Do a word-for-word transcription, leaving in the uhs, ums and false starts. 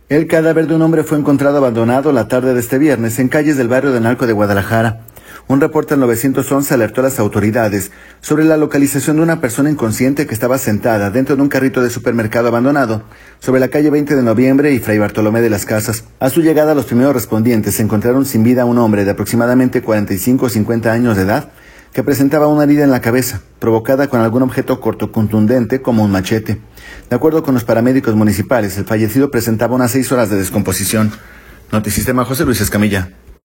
El cadáver de un hombre fue encontrado abandonado la tarde de este viernes en calles del barrio de Analco de Guadalajara. Un reporte al nueve once alertó a las autoridades sobre la localización de una persona inconsciente que estaba sentada dentro de un carrito de supermercado abandonado sobre la calle veinte de noviembre y Fray Bartolomé de las Casas. A su llegada, los primeros respondientes encontraron sin vida a un hombre de aproximadamente cuarenta y cinco o cincuenta años de edad que presentaba una herida en la cabeza, provocada con algún objeto cortocontundente como un machete. De acuerdo con los paramédicos municipales, el fallecido presentaba unas seis horas de descomposición. Notisistema, José Luis Escamilla.